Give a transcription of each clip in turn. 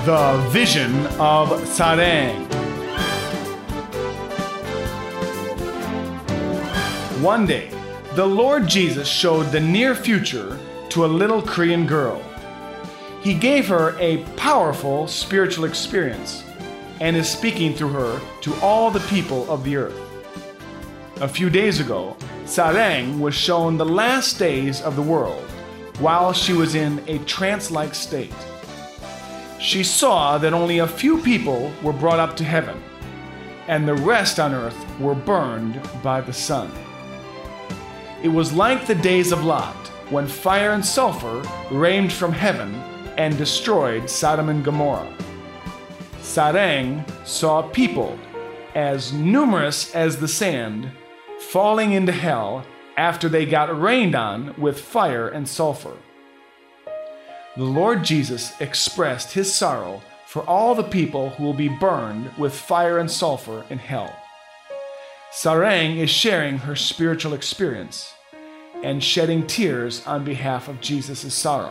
The Vision of Sarang. One day, the Lord Jesus showed the near future to a little Korean girl. He gave her a powerful spiritual experience and is speaking through her to all the people of the earth. A few days ago, Sarang was shown the last days of the world while she was in a trance-like state. She saw that only a few people were brought up to heaven, and the rest on earth were burned by the sun. It was like the days of Lot, when fire and sulfur rained from heaven and destroyed Sodom and Gomorrah. Sarang saw people as numerous as the sand falling into hell after they got rained on with fire and sulfur. The Lord Jesus expressed his sorrow for all the people who will be burned with fire and sulfur in hell. Sarang is sharing her spiritual experience and shedding tears on behalf of Jesus' sorrow.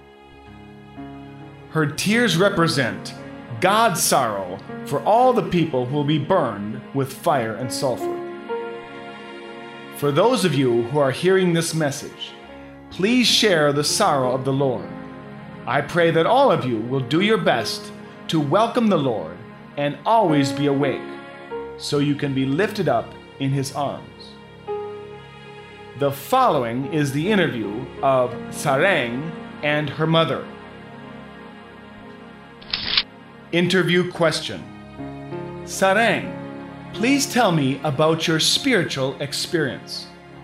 Her tears represent God's sorrow for all the people who will be burned with fire and sulfur. For those of you who are hearing this message, please share the sorrow of the Lord. I pray that all of you will do your best to welcome the Lord and always be awake, so you can be lifted up in His arms. The following is the interview of Sarang and her mother. Interview question. Sarang, please tell me about your spiritual experience.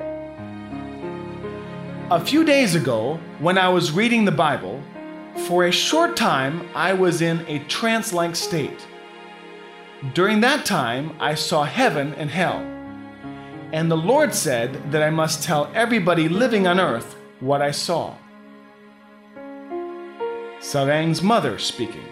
A few days ago, when I was reading the Bible, for a short time I was in a trance-like state. During that time, I saw heaven and hell, and the Lord said that I must tell everybody living on earth what I saw. Sarang's mother speaking.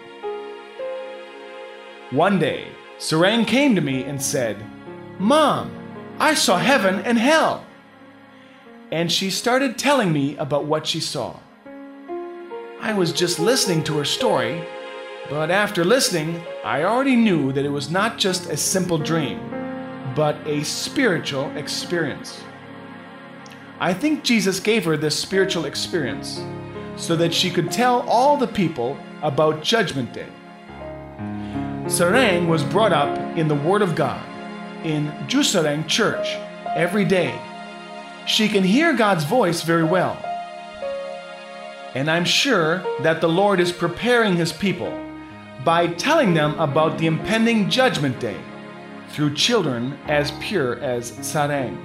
One day, Sarang came to me and said, "Mom, I saw heaven and hell." And she started telling me about what she saw. I was just listening to her story, but after listening, I already knew that it was not just a simple dream, but a spiritual experience. I think Jesus gave her this spiritual experience so that she could tell all the people about Judgment Day. Sarang was brought up in the Word of God in Jusarang Church every day. She can hear God's voice very well. And I'm sure that the Lord is preparing His people by telling them about the impending Judgment Day through children as pure as Sarang.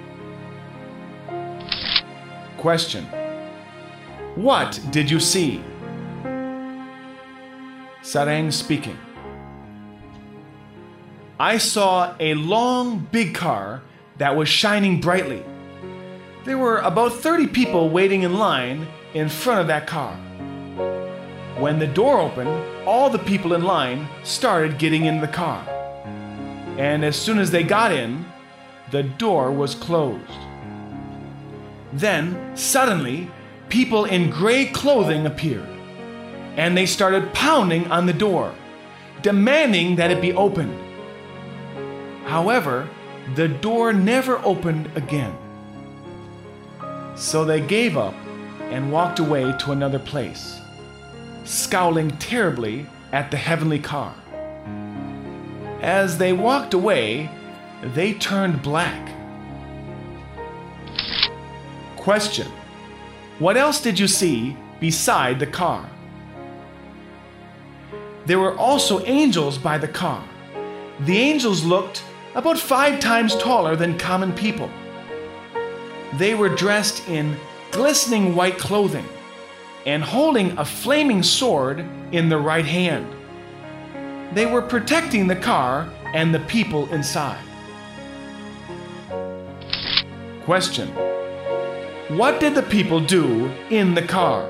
Question. What did you see? Sarang speaking. I saw a long, big car that was shining brightly. There were about 30 people waiting in line in front of that car. When the door opened, all the people in line started getting in the car. And as soon as they got in, the door was closed. Then, suddenly, people in gray clothing appeared, and they started pounding on the door, demanding that it be opened. However, the door never opened again. So they gave up and walked away to another place, scowling terribly at the heavenly car. As they walked away, they turned black. Question. What else did you see beside the car? There were also angels by the car. The angels looked about 5 times taller than common people. They were dressed in glistening white clothing and holding a flaming sword in the right hand. They were protecting the car and the people inside. Question. What did the people do in the car?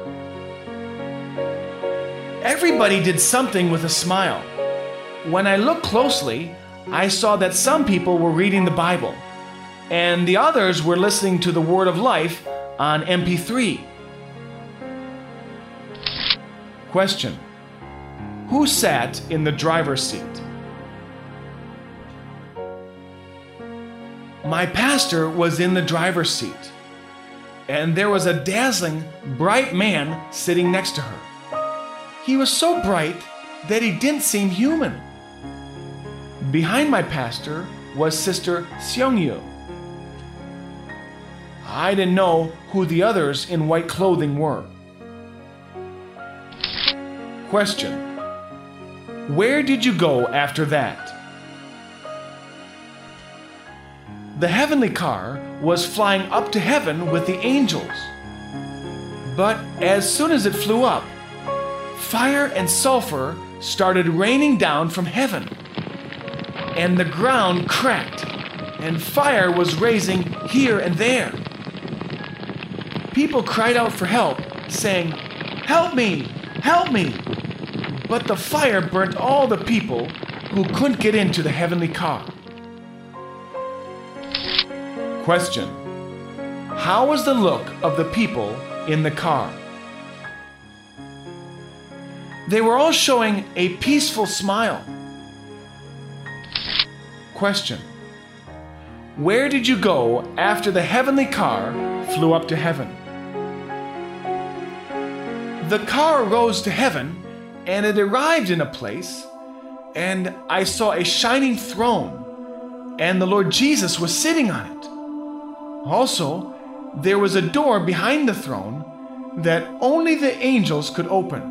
Everybody did something with a smile. When I looked closely, I saw that some people were reading the Bible, and the others were listening to the Word of Life on MP3. Question. Who sat in the driver's seat? My pastor was in the driver's seat, and there was a dazzling, bright man sitting next to her. He was so bright that he didn't seem human. Behind my pastor was Sister Seongyu. I didn't know who the others in white clothing were. Question: where did you go after that? The heavenly car was flying up to heaven with the angels. But as soon as it flew up, fire and sulfur started raining down from heaven, and the ground cracked, and fire was raising here and there. People cried out for help, saying, "Help me! Help me!" But the fire burnt all the people who couldn't get into the heavenly car. Question: how was the look of the people in the car? They were all showing a peaceful smile. Question: where did you go after the heavenly car flew up to heaven? The car rose to heaven, and it arrived in a place, and I saw a shining throne, and the Lord Jesus was sitting on it. Also, there was a door behind the throne that only the angels could open.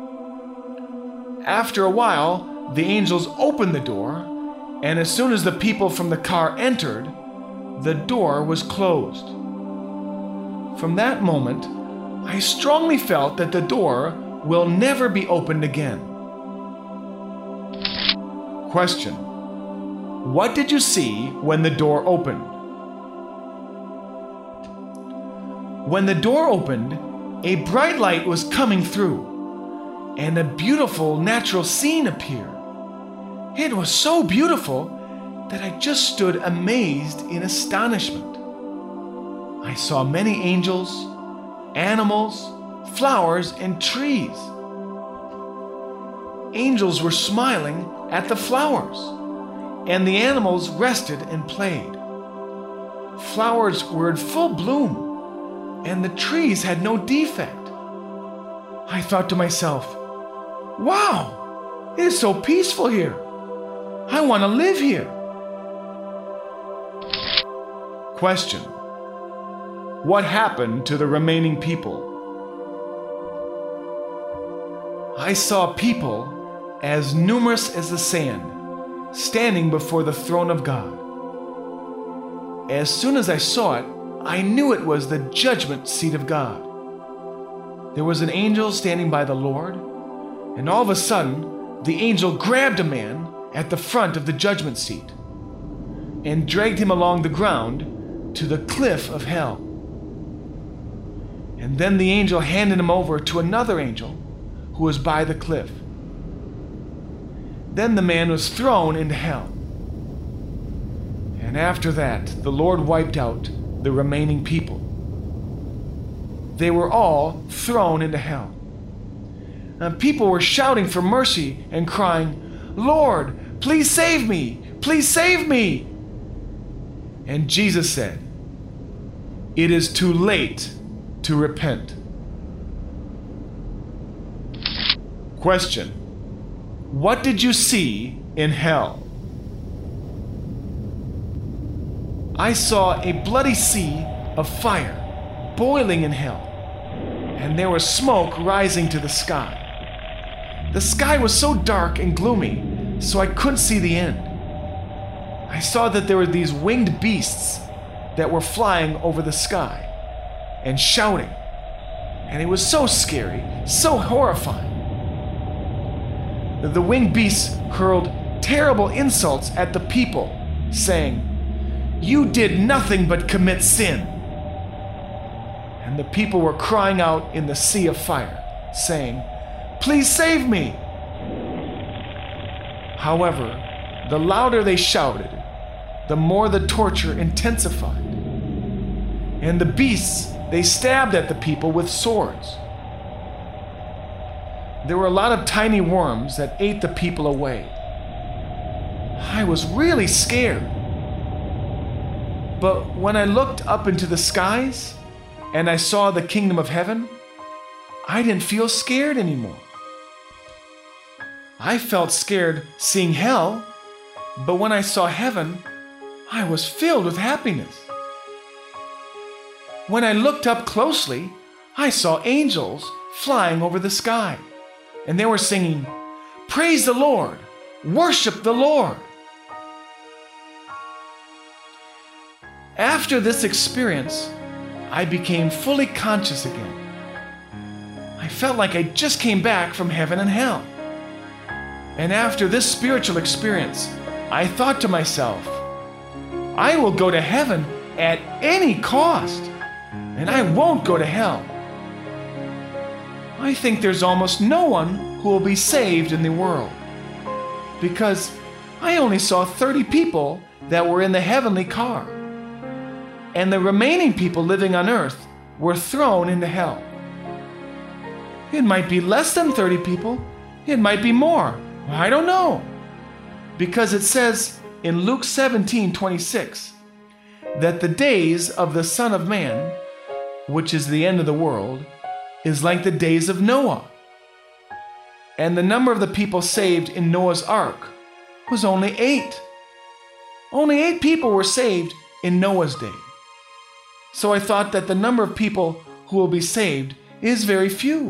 After a while, the angels opened the door, and as soon as the people from the car entered, the door was closed. From that moment, I strongly felt that the door will never be opened again. Question: what did you see when the door opened? When the door opened, a bright light was coming through, and a beautiful natural scene appeared. It was so beautiful that I just stood amazed in astonishment. I saw many angels, animals, flowers, and trees. Angels were smiling at the flowers, and the animals rested and played. Flowers were in full bloom, and the trees had no defect. I thought to myself, "Wow, it is so peaceful here. I want to live here." Question: what happened to the remaining people? I saw people as numerous as the sand, standing before the throne of God. As soon as I saw it, I knew it was the judgment seat of God. There was an angel standing by the Lord, and all of a sudden, the angel grabbed a man at the front of the judgment seat and dragged him along the ground to the cliff of hell. And then the angel handed him over to another angel who was by the cliff. Then the man was thrown into hell. And after that, the Lord wiped out the remaining people. They were all thrown into hell. And people were shouting for mercy and crying, "Lord, please save me! Please save me!" And Jesus said, "It is too late to repent." Question: what did you see in hell? I saw a bloody sea of fire boiling in hell, and there was smoke rising to the sky. The sky was so dark and gloomy, so I couldn't see the end. I saw that there were these winged beasts that were flying over the sky and shouting, and it was so scary, so horrifying. The winged beasts hurled terrible insults at the people, saying, "You did nothing but commit sin." And the people were crying out in the sea of fire, saying, "Please save me." However, the louder they shouted, the more the torture intensified. And the beasts, they stabbed at the people with swords. there were a lot of tiny worms that ate the people away. I was really scared. But when I looked up into the skies and I saw the kingdom of heaven, I didn't feel scared anymore. I felt scared seeing hell, but when I saw heaven, I was filled with happiness. When I looked up closely, I saw angels flying over the sky, and they were singing, "Praise the Lord, worship the Lord." After this experience, I became fully conscious again. I felt like I just came back from heaven and hell. And after this spiritual experience, I thought to myself, I will go to heaven at any cost, and I won't go to hell. I think there's almost no one who will be saved in the world, because I only saw 30 people that were in the heavenly car, and the remaining people living on earth were thrown into hell. It might be less than 30 people, it might be more, I don't know, because it says in Luke 17:26 that the days of the Son of Man, which is the end of the world, is like the days of Noah. And the number of the people saved in Noah's ark was only 8. Only 8 people were saved in Noah's day. So I thought that the number of people who will be saved is very few.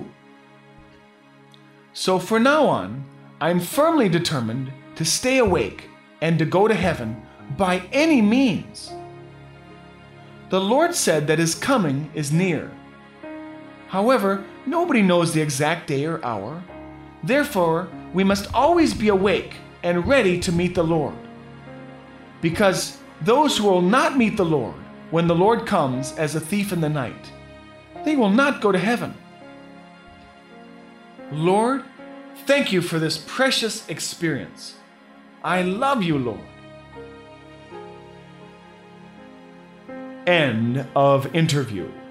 So from now on, I'm firmly determined to stay awake and to go to heaven by any means. The Lord said that His coming is near. However, nobody knows the exact day or hour. Therefore, we must always be awake and ready to meet the Lord. Because those who will not meet the Lord when the Lord comes as a thief in the night, they will not go to heaven. Lord, thank you for this precious experience. I love you, Lord. End of interview.